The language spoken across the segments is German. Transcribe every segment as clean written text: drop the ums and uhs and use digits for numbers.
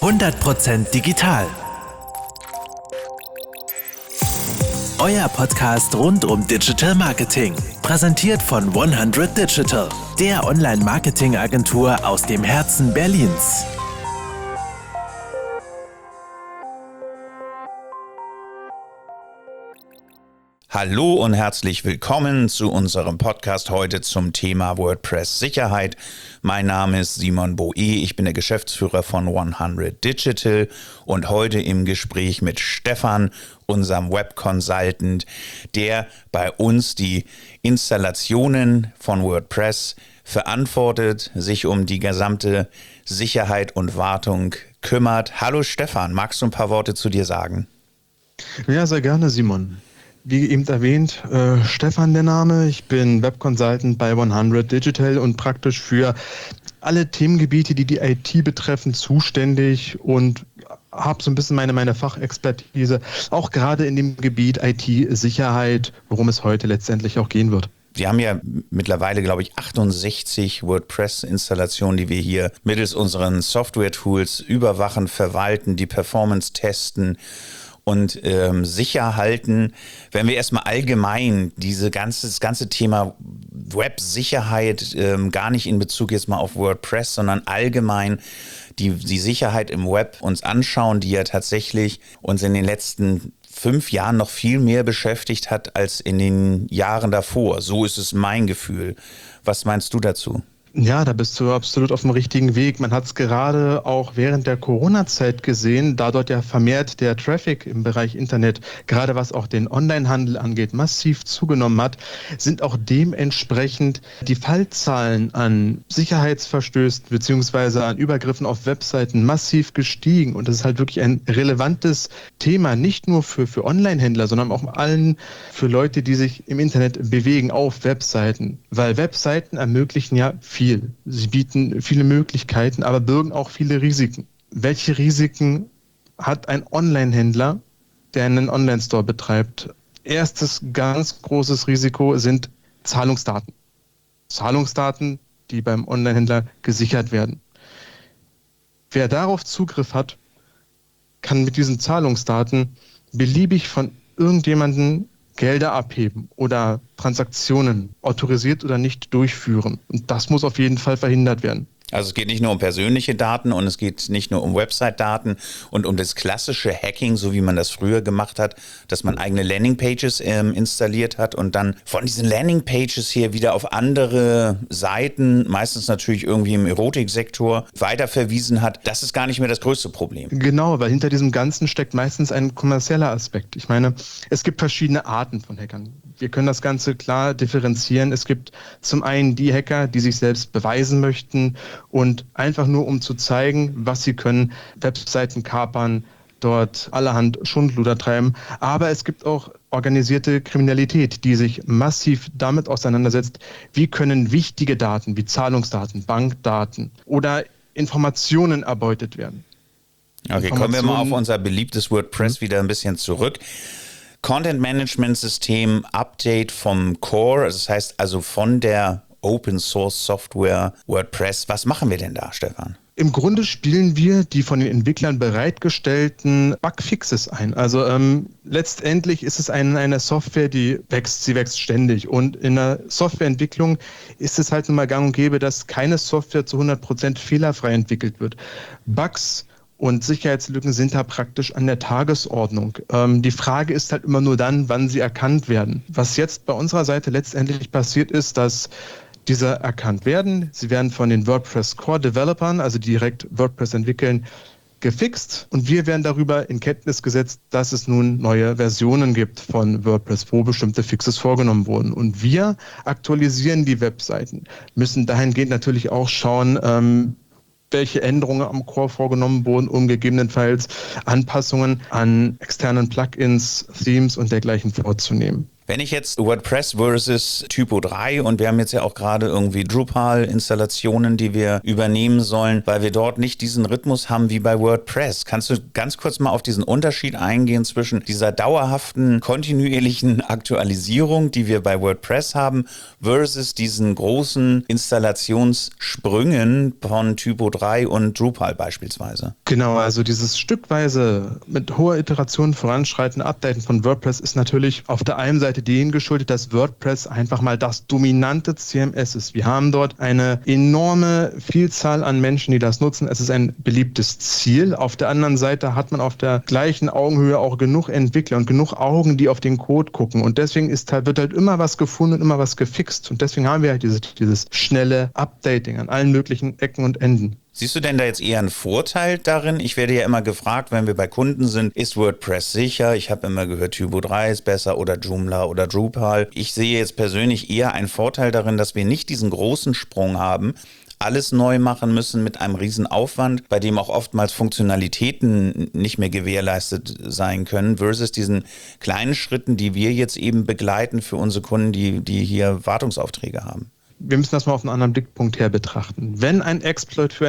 100% digital. Euer Podcast rund um Digital Marketing. Präsentiert von 100 Digital, der Online-Marketing-Agentur aus dem Herzen Berlins. Hallo und herzlich willkommen zu unserem Podcast heute zum Thema WordPress-Sicherheit. Mein Name ist Simon Boe, ich bin der Geschäftsführer von 100 Digital und heute im Gespräch mit Stefan, unserem Web-Consultant, der bei uns die Installationen von WordPress verantwortet, sich um die gesamte Sicherheit und Wartung kümmert. Hallo Stefan, magst du ein paar Worte zu dir sagen? Ja, sehr gerne, Simon. Wie eben erwähnt, Stefan der Name. Ich bin Web-Consultant bei 100 Digital und praktisch für alle Themengebiete, die die IT betreffen, zuständig und habe so ein bisschen meine Fachexpertise, auch gerade in dem Gebiet IT-Sicherheit, worum es heute letztendlich auch gehen wird. Wir haben ja mittlerweile, glaube ich, 68 WordPress-Installationen, die wir hier mittels unseren Software-Tools überwachen, verwalten, die Performance testen und sicher halten. Wenn wir erstmal allgemein das ganze Thema Web-Sicherheit gar nicht in Bezug jetzt mal auf WordPress, sondern allgemein die Sicherheit im Web uns anschauen, die ja tatsächlich uns in den letzten 5 Jahren noch viel mehr beschäftigt hat als in den Jahren davor. So ist es mein Gefühl. Was meinst du dazu? Ja, da bist du absolut auf dem richtigen Weg. Man hat es gerade auch während der Corona-Zeit gesehen, da dort ja vermehrt der Traffic im Bereich Internet, gerade was auch den Onlinehandel angeht, massiv zugenommen hat, sind auch dementsprechend die Fallzahlen an Sicherheitsverstößen bzw. an Übergriffen auf Webseiten massiv gestiegen. Und das ist halt wirklich ein relevantes Thema, nicht nur für Onlinehändler, sondern auch allen für Leute, die sich im Internet bewegen auf Webseiten. Weil Webseiten ermöglichen ja viel. Sie bieten viele Möglichkeiten, aber birgen auch viele Risiken. Welche Risiken hat ein Online-Händler, der einen Online-Store betreibt? Erstes ganz großes Risiko sind Zahlungsdaten. Zahlungsdaten, die beim Online-Händler gesichert werden. Wer darauf Zugriff hat, kann mit diesen Zahlungsdaten beliebig von irgendjemandem Gelder abheben oder Transaktionen autorisiert oder nicht durchführen. Und das muss auf jeden Fall verhindert werden. Also es geht nicht nur um persönliche Daten und es geht nicht nur um Website-Daten und um das klassische Hacking, so wie man das früher gemacht hat, dass man eigene Landingpages installiert hat und dann von diesen Landingpages hier wieder auf andere Seiten, meistens natürlich irgendwie im Erotiksektor, weiterverwiesen hat. Das ist gar nicht mehr das größte Problem. Genau, weil hinter diesem Ganzen steckt meistens ein kommerzieller Aspekt. Ich meine, es gibt verschiedene Arten von Hackern. Wir können das Ganze klar differenzieren. Es gibt zum einen die Hacker, die sich selbst beweisen möchten und einfach nur, um zu zeigen, was sie können, Webseiten kapern, dort allerhand Schundluder treiben. Aber es gibt auch organisierte Kriminalität, die sich massiv damit auseinandersetzt, wie können wichtige Daten wie Zahlungsdaten, Bankdaten oder Informationen erbeutet werden. Okay, kommen wir mal auf unser beliebtes WordPress wieder ein bisschen zurück. Content-Management-System, Update vom Core, das heißt also von der Open-Source-Software WordPress. Was machen wir denn da, Stefan? Im Grunde spielen wir die von den Entwicklern bereitgestellten Bugfixes ein. Also letztendlich ist es eine Software, die wächst, sie wächst ständig. Und in der Softwareentwicklung ist es halt nun mal gang und gäbe, dass keine Software zu 100% fehlerfrei entwickelt wird. Bugs und Sicherheitslücken sind da praktisch an der Tagesordnung. Die Frage ist halt immer nur dann, wann sie erkannt werden. Was jetzt bei unserer Seite letztendlich passiert ist, dass diese erkannt werden. Sie werden von den WordPress Core Developern, also die direkt WordPress entwickeln, gefixt. Und wir werden darüber in Kenntnis gesetzt, dass es nun neue Versionen gibt von WordPress, wo bestimmte Fixes vorgenommen wurden. Und wir aktualisieren die Webseiten, müssen dahingehend natürlich auch schauen, welche Änderungen am Core vorgenommen wurden, um gegebenenfalls Anpassungen an externen Plugins, Themes und dergleichen vorzunehmen. Wenn ich jetzt WordPress versus Typo 3 und wir haben jetzt ja auch gerade irgendwie Drupal-Installationen, die wir übernehmen sollen, weil wir dort nicht diesen Rhythmus haben wie bei WordPress. Kannst du ganz kurz mal auf diesen Unterschied eingehen zwischen dieser dauerhaften, kontinuierlichen Aktualisierung, die wir bei WordPress haben, versus diesen großen Installationssprüngen von Typo 3 und Drupal beispielsweise? Genau, also dieses stückweise mit hoher Iteration voranschreiten, Updaten von WordPress ist natürlich auf der einen Seite denen geschuldet, dass WordPress einfach mal das dominante CMS ist. Wir haben dort eine enorme Vielzahl an Menschen, die das nutzen. Es ist ein beliebtes Ziel. Auf der anderen Seite hat man auf der gleichen Augenhöhe auch genug Entwickler und genug Augen, die auf den Code gucken. Und deswegen wird halt immer was gefunden und immer was gefixt. Und deswegen haben wir halt dieses schnelle Updating an allen möglichen Ecken und Enden. Siehst du denn da jetzt eher einen Vorteil darin? Ich werde ja immer gefragt, wenn wir bei Kunden sind, ist WordPress sicher? Ich habe immer gehört, Typo 3 ist besser oder Joomla oder Drupal. Ich sehe jetzt persönlich eher einen Vorteil darin, dass wir nicht diesen großen Sprung haben, alles neu machen müssen mit einem riesen Aufwand, bei dem auch oftmals Funktionalitäten nicht mehr gewährleistet sein können, versus diesen kleinen Schritten, die wir jetzt eben begleiten für unsere Kunden, die hier Wartungsaufträge haben. Wir müssen das mal auf einen anderen Blickpunkt her betrachten. Wenn ein Exploit für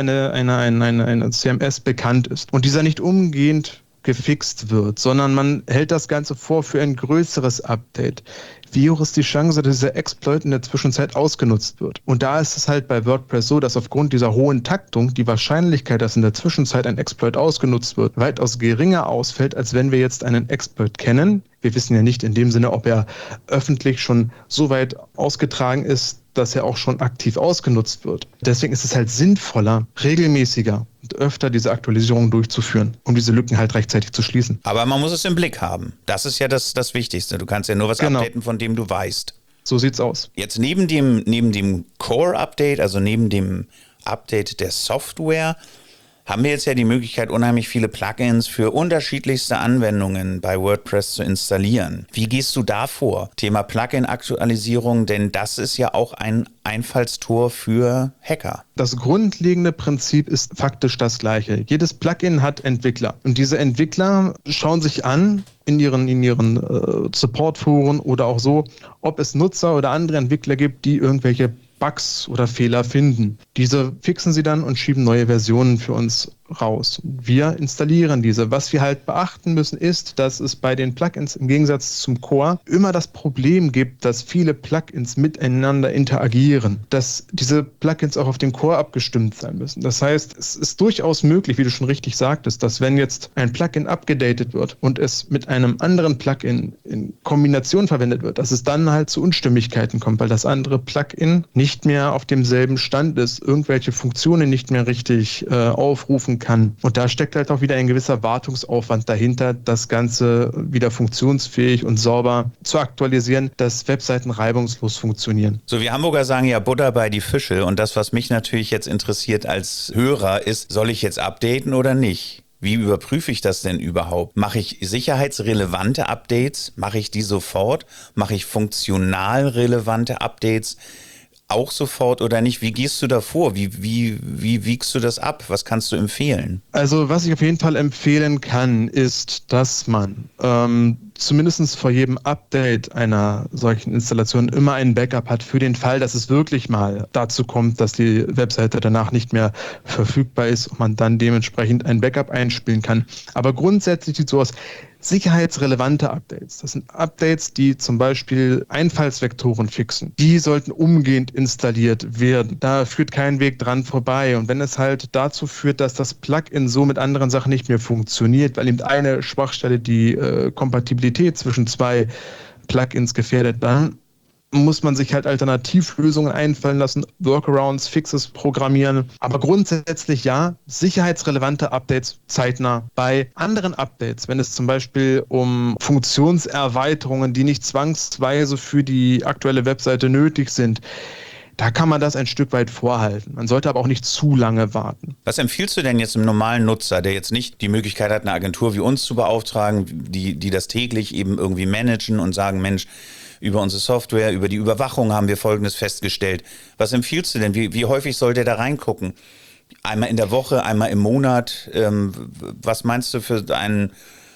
eine CMS bekannt ist und dieser nicht umgehend gefixt wird, sondern man hält das Ganze vor für ein größeres Update, wie hoch ist die Chance, dass dieser Exploit in der Zwischenzeit ausgenutzt wird? Und da ist es halt bei WordPress so, dass aufgrund dieser hohen Taktung die Wahrscheinlichkeit, dass in der Zwischenzeit ein Exploit ausgenutzt wird, weitaus geringer ausfällt, als wenn wir jetzt einen Exploit kennen. Wir wissen ja nicht in dem Sinne, ob er öffentlich schon so weit ausgetragen ist, dass er auch schon aktiv ausgenutzt wird. Deswegen ist es halt sinnvoller, regelmäßiger und öfter diese Aktualisierung durchzuführen, um diese Lücken halt rechtzeitig zu schließen. Aber man muss es im Blick haben. Das ist ja das Wichtigste. Du kannst ja nur was updaten, von dem du weißt. So sieht's aus. Jetzt neben dem Core-Update, also neben dem Update der Software, haben wir jetzt ja die Möglichkeit, unheimlich viele Plugins für unterschiedlichste Anwendungen bei WordPress zu installieren. Wie gehst du da vor? Thema Plugin-Aktualisierung, denn das ist ja auch ein Einfallstor für Hacker. Das grundlegende Prinzip ist faktisch das gleiche. Jedes Plugin hat Entwickler und diese Entwickler schauen sich an in ihren Support-Foren oder auch so, ob es Nutzer oder andere Entwickler gibt, die irgendwelche Bugs oder Fehler finden. Diese fixen sie dann und schieben neue Versionen für uns raus. Wir installieren diese. Was wir halt beachten müssen, ist, dass es bei den Plugins im Gegensatz zum Core immer das Problem gibt, dass viele Plugins miteinander interagieren, dass diese Plugins auch auf den Core abgestimmt sein müssen. Das heißt, es ist durchaus möglich, wie du schon richtig sagtest, dass wenn jetzt ein Plugin abgedatet wird und es mit einem anderen Plugin in Kombination verwendet wird, dass es dann halt zu Unstimmigkeiten kommt, weil das andere Plugin nicht mehr auf demselben Stand ist, irgendwelche Funktionen nicht mehr richtig aufrufen kann. Und da steckt halt auch wieder ein gewisser Wartungsaufwand dahinter, das Ganze wieder funktionsfähig und sauber zu aktualisieren, dass Webseiten reibungslos funktionieren. So, wir Hamburger sagen ja Butter bei die Fische und das, was mich natürlich jetzt interessiert als Hörer ist, soll ich jetzt updaten oder nicht? Wie überprüfe ich das denn überhaupt? Mache ich sicherheitsrelevante Updates? Mache ich die sofort? Mache ich funktional relevante Updates auch sofort oder nicht? Wie gehst du da vor? Wie wiegst du das ab? Was kannst du empfehlen? Also was ich auf jeden Fall empfehlen kann, ist, dass man zumindest vor jedem Update einer solchen Installation immer ein Backup hat für den Fall, dass es wirklich mal dazu kommt, dass die Webseite danach nicht mehr verfügbar ist und man dann dementsprechend ein Backup einspielen kann. Aber grundsätzlich sieht es so aus, sicherheitsrelevante Updates. Das sind Updates, die zum Beispiel Einfallsvektoren fixen. Die sollten umgehend installiert werden. Da führt kein Weg dran vorbei. Und wenn es halt dazu führt, dass das Plugin so mit anderen Sachen nicht mehr funktioniert, weil eben eine Schwachstelle die Kompatibilität zwischen zwei Plugins gefährdet, dann muss man sich halt Alternativlösungen einfallen lassen, Workarounds, Fixes programmieren. Aber grundsätzlich ja, sicherheitsrelevante Updates zeitnah. Bei anderen Updates, wenn es zum Beispiel um Funktionserweiterungen, die nicht zwangsweise für die aktuelle Webseite nötig sind, da kann man das ein Stück weit vorhalten. Man sollte aber auch nicht zu lange warten. Was empfiehlst du denn jetzt einem normalen Nutzer, der jetzt nicht die Möglichkeit hat, eine Agentur wie uns zu beauftragen, die das täglich eben irgendwie managen und sagen, Mensch, über unsere Software, über die Überwachung haben wir Folgendes festgestellt. Was empfiehlst du denn? Wie häufig soll der da reingucken? Einmal in der Woche, einmal im Monat? Was meinst du für einen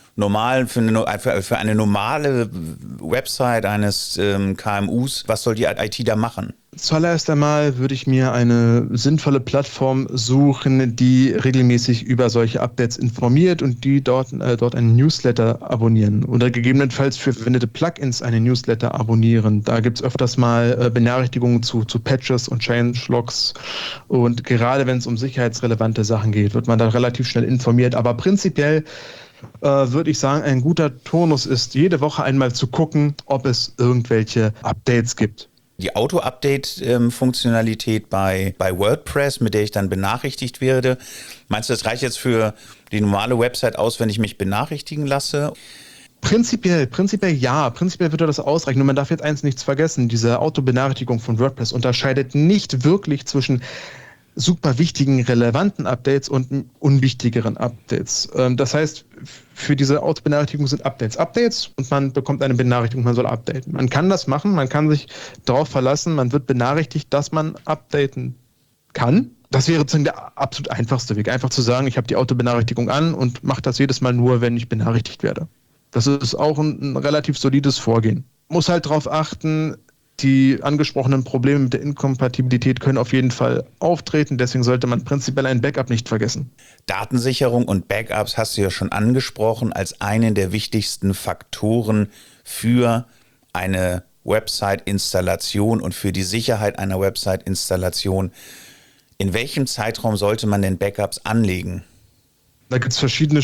für eine normale Website eines KMUs, was soll die IT da machen? Zuallererst einmal würde ich mir eine sinnvolle Plattform suchen, die regelmäßig über solche Updates informiert und die dort einen Newsletter abonnieren oder gegebenenfalls für verwendete Plugins einen Newsletter abonnieren. Da gibt es öfters mal Benachrichtigungen zu Patches und Changelogs und gerade wenn es um sicherheitsrelevante Sachen geht, wird man da relativ schnell informiert. Aber prinzipiell würde ich sagen, ein guter Turnus ist, jede Woche einmal zu gucken, ob es irgendwelche Updates gibt. Die Auto-Update-Funktionalität bei WordPress, mit der ich dann benachrichtigt werde. Meinst du, das reicht jetzt für die normale Website aus, wenn ich mich benachrichtigen lasse? Prinzipiell ja. Prinzipiell würde das ausreichen. Nur man darf jetzt eins nichts vergessen. Diese Autobenachrichtigung von WordPress unterscheidet nicht wirklich zwischen super wichtigen, relevanten Updates und unwichtigeren Updates. Das heißt, für diese Autobenachrichtigung sind Updates und man bekommt eine Benachrichtigung, man soll updaten. Man kann das machen, man kann sich darauf verlassen, man wird benachrichtigt, dass man updaten kann. Das wäre der absolut einfachste Weg. Einfach zu sagen, ich habe die Autobenachrichtigung an und mache das jedes Mal nur, wenn ich benachrichtigt werde. Das ist auch ein relativ solides Vorgehen. Muss halt darauf achten, die angesprochenen Probleme mit der Inkompatibilität können auf jeden Fall auftreten. Deswegen sollte man prinzipiell ein Backup nicht vergessen. Datensicherung und Backups hast du ja schon angesprochen als einen der wichtigsten Faktoren für eine Website-Installation und für die Sicherheit einer Website-Installation. In welchem Zeitraum sollte man denn Backups anlegen? Da gibt es verschiedene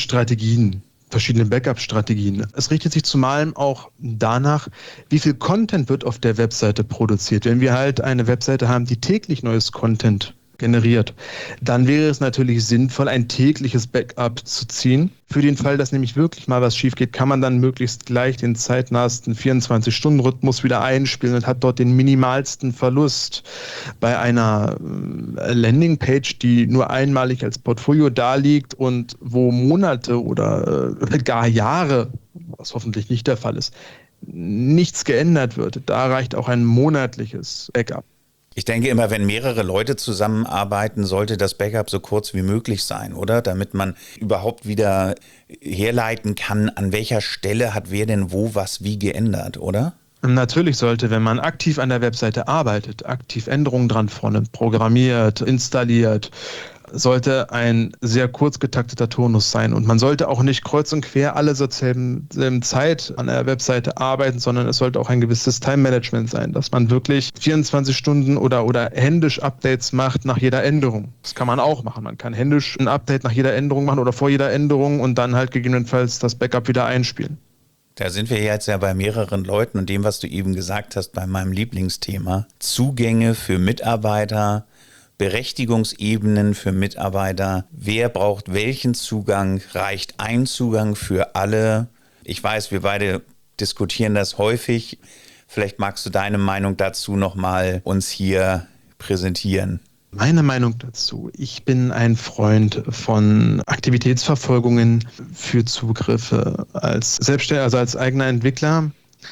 Backup-Strategien. Es richtet sich zumal auch danach, wie viel Content wird auf der Webseite produziert. Wenn wir halt eine Webseite haben, die täglich neues Content generiert, dann wäre es natürlich sinnvoll, ein tägliches Backup zu ziehen. Für den Fall, dass nämlich wirklich mal was schief geht, kann man dann möglichst gleich den zeitnahsten 24-Stunden-Rhythmus wieder einspielen und hat dort den minimalsten Verlust. Bei einer Landingpage, die nur einmalig als Portfolio daliegt und wo Monate oder gar Jahre, was hoffentlich nicht der Fall ist, nichts geändert wird, da reicht auch ein monatliches Backup. Ich denke immer, wenn mehrere Leute zusammenarbeiten, sollte das Backup so kurz wie möglich sein, oder? Damit man überhaupt wieder herleiten kann, an welcher Stelle hat wer denn wo was wie geändert, oder? Natürlich sollte, wenn man aktiv an der Webseite arbeitet, aktiv Änderungen dran vornimmt, programmiert, installiert, sollte ein sehr kurz getakteter Turnus sein. Und man sollte auch nicht kreuz und quer alle zur selben Zeit an der Webseite arbeiten, sondern es sollte auch ein gewisses Time-Management sein, dass man wirklich 24 Stunden oder händisch Updates macht nach jeder Änderung. Das kann man auch machen. Man kann händisch ein Update nach jeder Änderung machen oder vor jeder Änderung und dann halt gegebenenfalls das Backup wieder einspielen. Da sind wir jetzt ja bei mehreren Leuten und dem, was du eben gesagt hast, bei meinem Lieblingsthema. Zugänge für Mitarbeiter, Berechtigungsebenen für Mitarbeiter. Wer braucht welchen Zugang? Reicht ein Zugang für alle? Ich weiß, wir beide diskutieren das häufig. Vielleicht magst du deine Meinung dazu nochmal uns hier präsentieren. Meine Meinung dazu: Ich bin ein Freund von Aktivitätsverfolgungen für Zugriffe. Als Selbstständiger, also als eigener Entwickler,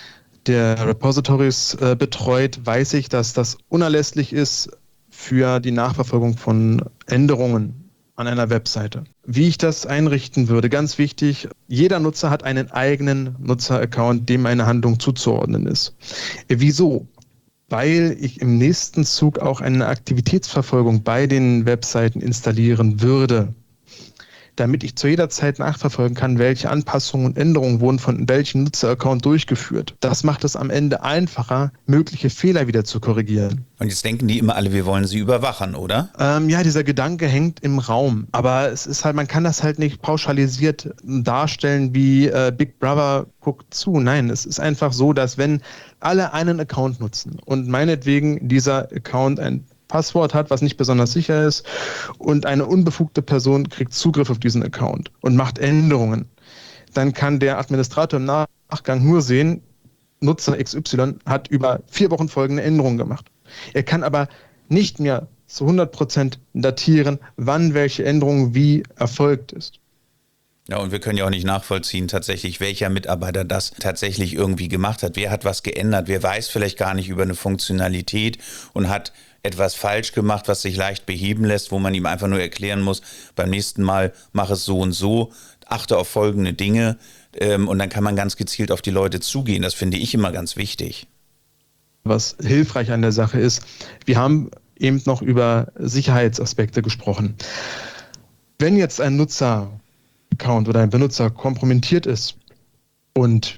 der Repositories betreut, weiß ich, dass das unerlässlich ist für die Nachverfolgung von Änderungen an einer Webseite. Wie ich das einrichten würde, ganz wichtig: Jeder Nutzer hat einen eigenen Nutzer-Account, dem eine Handlung zuzuordnen ist. Wieso? Weil ich im nächsten Zug auch eine Aktivitätsverfolgung bei den Webseiten installieren würde, damit ich zu jeder Zeit nachverfolgen kann, welche Anpassungen und Änderungen wurden von welchem Nutzeraccount durchgeführt. Das macht es am Ende einfacher, mögliche Fehler wieder zu korrigieren. Und jetzt denken die immer alle, wir wollen sie überwachen, oder? Ja, dieser Gedanke hängt im Raum. Aber es ist halt, man kann das halt nicht pauschalisiert darstellen wie Big Brother guckt zu. Nein, es ist einfach so, dass wenn alle einen Account nutzen und meinetwegen dieser Account ein Passwort hat, was nicht besonders sicher ist, und eine unbefugte Person kriegt Zugriff auf diesen Account und macht Änderungen, dann kann der Administrator im Nachgang nur sehen, Nutzer XY hat über 4 Wochen folgende Änderungen gemacht. Er kann aber nicht mehr zu 100% datieren, wann welche Änderung wie erfolgt ist. Ja, und wir können ja auch nicht nachvollziehen tatsächlich, welcher Mitarbeiter das tatsächlich irgendwie gemacht hat. Wer hat was geändert? Wer weiß vielleicht gar nicht über eine Funktionalität und hat etwas falsch gemacht, was sich leicht beheben lässt, wo man ihm einfach nur erklären muss, beim nächsten Mal mach es so und so, achte auf folgende Dinge und dann kann man ganz gezielt auf die Leute zugehen. Das finde ich immer ganz wichtig. Was hilfreich an der Sache ist, wir haben eben noch über Sicherheitsaspekte gesprochen. Wenn jetzt ein Nutzeraccount oder ein Benutzer kompromittiert ist und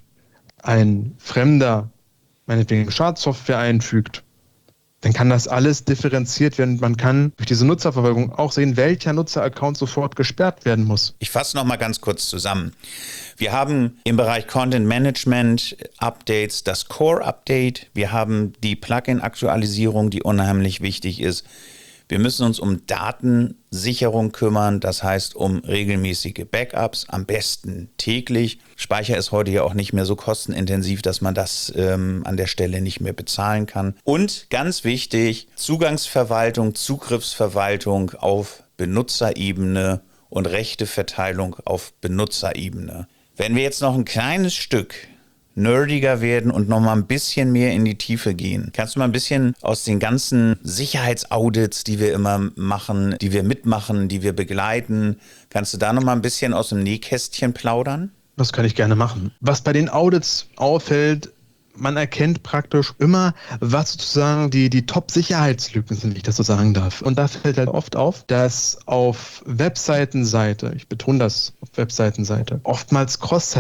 ein Fremder meinetwegen Schadsoftware einfügt, dann kann das alles differenziert werden. Man kann durch diese Nutzerverfolgung auch sehen, welcher Nutzeraccount sofort gesperrt werden muss. Ich fasse noch mal ganz kurz zusammen. Wir haben im Bereich Content Management Updates das Core Update. Wir haben die Plugin-Aktualisierung, die unheimlich wichtig ist. Wir müssen uns um Datensicherung kümmern, das heißt um regelmäßige Backups, am besten täglich. Speicher ist heute ja auch nicht mehr so kostenintensiv, dass man das an der Stelle nicht mehr bezahlen kann. Und ganz wichtig, Zugangsverwaltung, Zugriffsverwaltung auf Benutzerebene und Rechteverteilung auf Benutzerebene. Wenn wir jetzt noch ein kleines Stück nerdiger werden und noch mal ein bisschen mehr in die Tiefe gehen. Kannst du mal ein bisschen aus den ganzen Sicherheitsaudits, die wir immer machen, die wir mitmachen, die wir begleiten, kannst du da noch mal ein bisschen aus dem Nähkästchen plaudern? Das kann ich gerne machen. Was bei den Audits auffällt, man erkennt praktisch immer, was sozusagen die Top-Sicherheitslücken sind, wenn ich das so sagen darf. Und da fällt halt oft auf, dass auf Webseitenseite, ich betone das, auf Webseitenseite, oftmals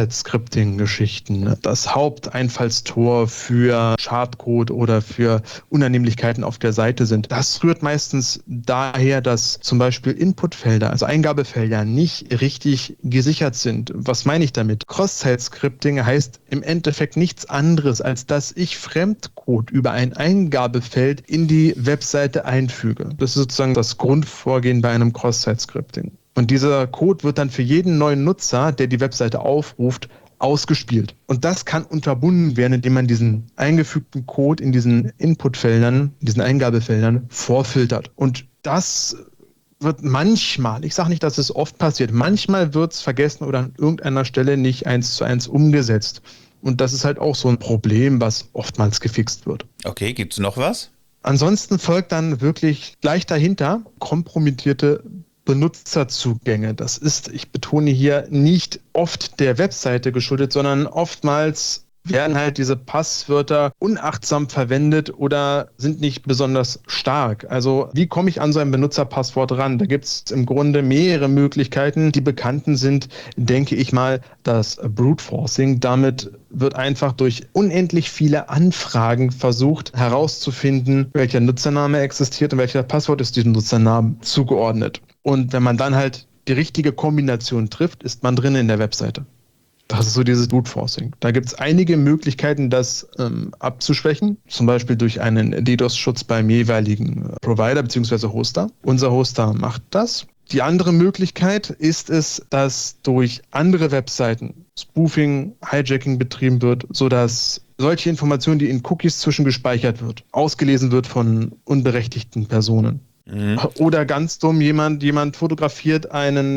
Cross-Site-Scripting-Geschichten, das Haupteinfallstor für Schadcode oder für Unannehmlichkeiten auf der Seite sind. Das rührt meistens daher, dass zum Beispiel Inputfelder, also Eingabefelder, nicht richtig gesichert sind. Was meine ich damit? Cross-Site-Scripting heißt im Endeffekt nichts anderes, als dass ich Fremdcode über ein Eingabefeld in die Webseite einfüge. Das ist sozusagen das Grundvorgehen bei einem Cross-Site-Scripting. Und dieser Code wird dann für jeden neuen Nutzer, der die Webseite aufruft, ausgespielt. Und das kann unterbunden werden, indem man diesen eingefügten Code in diesen Inputfeldern, diesen Eingabefeldern vorfiltert. Und das wird manchmal, ich sage nicht, dass es oft passiert, manchmal wird es vergessen oder an irgendeiner Stelle nicht 1:1 umgesetzt. Und das ist halt auch so ein Problem, was oftmals gefixt wird. Okay, gibt es noch was? Ansonsten folgt dann wirklich gleich dahinter kompromittierte Benutzerzugänge. Das ist, ich betone hier, nicht oft der Webseite geschuldet, sondern oftmals werden halt diese Passwörter unachtsam verwendet oder sind nicht besonders stark. Also wie komme ich an so ein Benutzerpasswort ran? Da gibt es im Grunde mehrere Möglichkeiten. Die bekannten sind, denke ich mal, das Brute Forcing. Damit wird einfach durch unendlich viele Anfragen versucht herauszufinden, welcher Nutzername existiert und welcher Passwort ist diesem Nutzernamen zugeordnet. Und wenn man dann halt die richtige Kombination trifft, ist man drin in der Webseite. Das ist so dieses Brute Forcing. Da gibt es einige Möglichkeiten, das abzuschwächen, zum Beispiel durch einen DDoS-Schutz beim jeweiligen Provider bzw. Hoster. Unser Hoster macht das. Die andere Möglichkeit ist es, dass durch andere Webseiten Spoofing, Hijacking betrieben wird, sodass solche Informationen, die in Cookies zwischengespeichert wird, ausgelesen wird von unberechtigten Personen. Oder ganz dumm, jemand fotografiert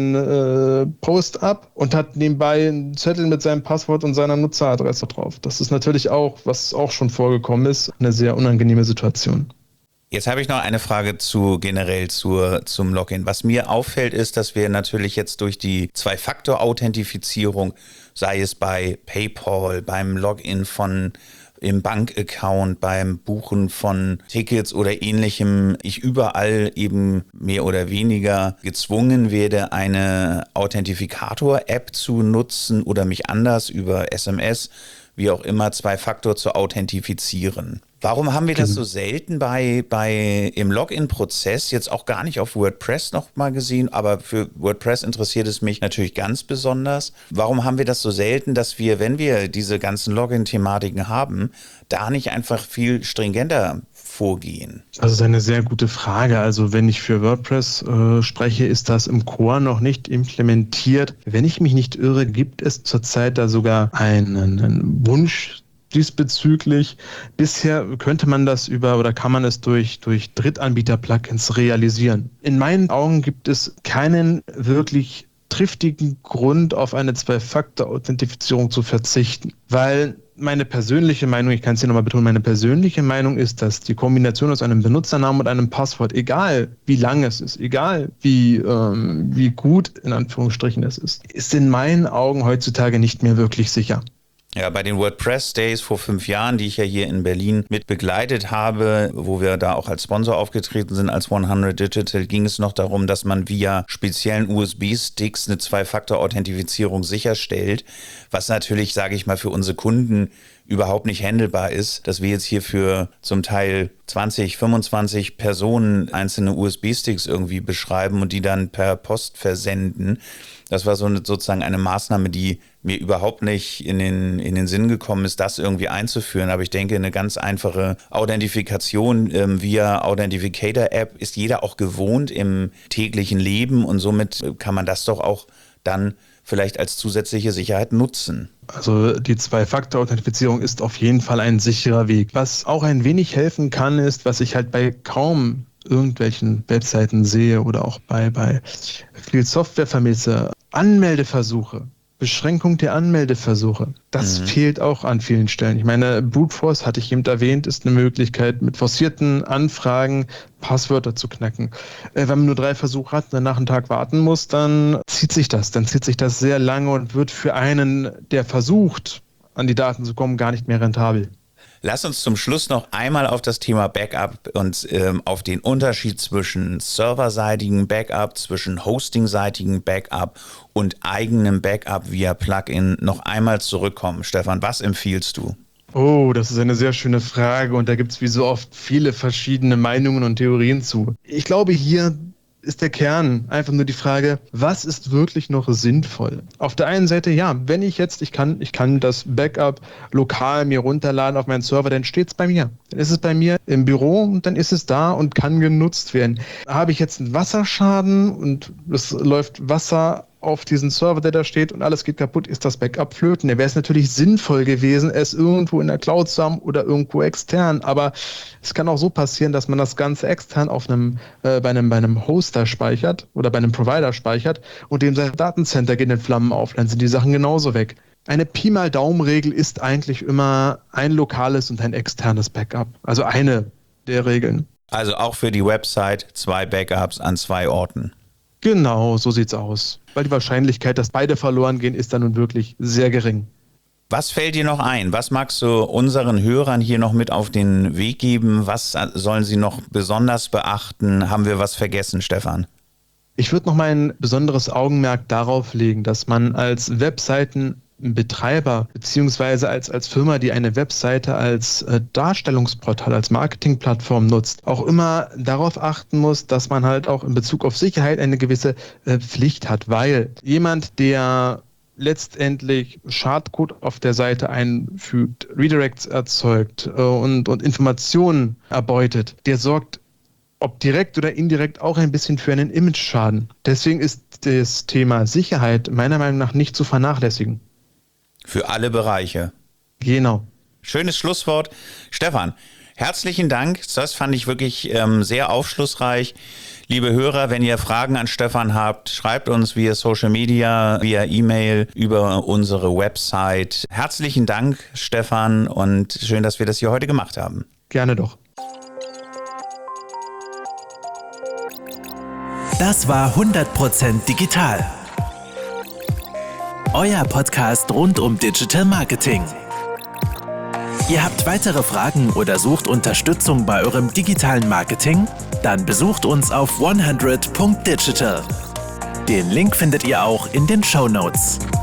einen Post ab und hat nebenbei einen Zettel mit seinem Passwort und seiner Nutzeradresse drauf. Das ist natürlich auch, was auch schon vorgekommen ist, eine sehr unangenehme Situation. Jetzt habe ich noch eine Frage generell zum Login. Was mir auffällt, ist, dass wir natürlich jetzt durch die Zwei-Faktor-Authentifizierung, sei es bei PayPal, beim Login im Bankaccount, beim Buchen von Tickets oder ähnlichem, ich überall eben mehr oder weniger gezwungen werde, eine Authentifikator-App zu nutzen oder mich anders über SMS, wie auch immer, Zwei-Faktor zu authentifizieren. Warum haben wir das so selten im Login-Prozess, jetzt auch gar nicht auf WordPress noch mal gesehen, aber für WordPress interessiert es mich natürlich ganz besonders. Warum haben wir das so selten, dass wir, wenn wir diese ganzen Login-Thematiken haben, da nicht einfach viel stringenter vorgehen? Das ist eine sehr gute Frage. Also wenn ich für WordPress spreche, ist das im Core noch nicht implementiert. Wenn ich mich nicht irre, gibt es zurzeit da sogar einen Wunsch diesbezüglich. Bisher könnte man das kann man es durch Drittanbieter-Plugins realisieren. In meinen Augen gibt es keinen wirklich triftigen Grund, auf eine Zwei-Faktor-Authentifizierung zu verzichten. Weil meine persönliche Meinung, ich kann es hier nochmal betonen, meine persönliche Meinung ist, dass die Kombination aus einem Benutzernamen und einem Passwort, egal wie lang es ist, egal wie gut in Anführungsstrichen es ist in meinen Augen heutzutage nicht mehr wirklich sicher. Ja, bei den WordPress Days vor 5 Jahren, die ich ja hier in Berlin mit begleitet habe, wo wir da auch als Sponsor aufgetreten sind, als 100 Digital, ging es noch darum, dass man via speziellen USB-Sticks eine Zwei-Faktor-Authentifizierung sicherstellt, was natürlich, sage ich mal, für unsere Kunden überhaupt nicht handelbar ist, dass wir jetzt hier für zum Teil 20, 25 Personen einzelne USB-Sticks irgendwie beschreiben und die dann per Post versenden. Das war sozusagen eine Maßnahme, die mir überhaupt nicht in den Sinn gekommen ist, das irgendwie einzuführen. Aber ich denke, eine ganz einfache Authentifikation via Authentificator-App ist jeder auch gewohnt im täglichen Leben und somit kann man das doch auch dann vielleicht als zusätzliche Sicherheit nutzen. Also die Zwei-Faktor-Authentifizierung ist auf jeden Fall ein sicherer Weg. Was auch ein wenig helfen kann, ist, was ich halt bei kaum irgendwelchen Webseiten sehe oder auch bei viel Software vermisse, Anmeldeversuche, Beschränkung der Anmeldeversuche. Das fehlt auch an vielen Stellen. Ich meine, Brute Force, hatte ich eben erwähnt, ist eine Möglichkeit, mit forcierten Anfragen Passwörter zu knacken. Wenn man nur 3 Versuche hat und danach einen Tag warten muss, dann zieht sich das sehr lange und wird für einen, der versucht, an die Daten zu kommen, gar nicht mehr rentabel. Lass uns zum Schluss noch einmal auf das Thema Backup und auf den Unterschied zwischen serverseitigen Backup, zwischen hostingseitigen Backup und eigenem Backup via Plugin noch einmal zurückkommen. Stefan, was empfiehlst du? Oh, das ist eine sehr schöne Frage und da gibt es wie so oft viele verschiedene Meinungen und Theorien zu. Ich glaube, hier ist der Kern einfach nur die Frage, was ist wirklich noch sinnvoll? Auf der einen Seite, ja, wenn ich kann das Backup lokal mir runterladen auf meinen Server, dann steht es bei mir. Dann ist es bei mir im Büro und dann ist es da und kann genutzt werden. Habe ich jetzt einen Wasserschaden und es läuft Wasser auf diesen Server, der da steht und alles geht kaputt, ist das Backup flöten. Da wäre es natürlich sinnvoll gewesen, es irgendwo in der Cloud zu haben oder irgendwo extern, aber es kann auch so passieren, dass man das Ganze extern auf bei einem Hoster speichert oder bei einem Provider speichert und dem sein Datencenter geht in Flammen auf, dann sind die Sachen genauso weg. Eine Pi mal Daumen-Regel ist eigentlich immer ein lokales und ein externes Backup. Also eine der Regeln. Also auch für die Website 2 Backups an 2 Orten. Genau, so sieht's aus. Weil die Wahrscheinlichkeit, dass beide verloren gehen, ist dann nun wirklich sehr gering. Was fällt dir noch ein? Was magst du unseren Hörern hier noch mit auf den Weg geben? Was sollen sie noch besonders beachten? Haben wir was vergessen, Stefan? Ich würde noch mal ein besonderes Augenmerk darauf legen, dass man als Webseitenbetreiber beziehungsweise als Firma, die eine Webseite als Darstellungsportal, als Marketingplattform nutzt, auch immer darauf achten muss, dass man halt auch in Bezug auf Sicherheit eine gewisse Pflicht hat, weil jemand, der letztendlich Schadcode auf der Seite einfügt, Redirects erzeugt und Informationen erbeutet, der sorgt ob direkt oder indirekt auch ein bisschen für einen Image-Schaden. Deswegen ist das Thema Sicherheit meiner Meinung nach nicht zu vernachlässigen. Für alle Bereiche. Genau. Schönes Schlusswort. Stefan, herzlichen Dank. Das fand ich wirklich sehr aufschlussreich. Liebe Hörer, wenn ihr Fragen an Stefan habt, schreibt uns via Social Media, via E-Mail, über unsere Website. Herzlichen Dank, Stefan, und schön, dass wir das hier heute gemacht haben. Gerne doch. Das war 100% digital. Euer Podcast rund um Digital Marketing. Ihr habt weitere Fragen oder sucht Unterstützung bei eurem digitalen Marketing? Dann besucht uns auf 100.digital. Den Link findet ihr auch in den Shownotes.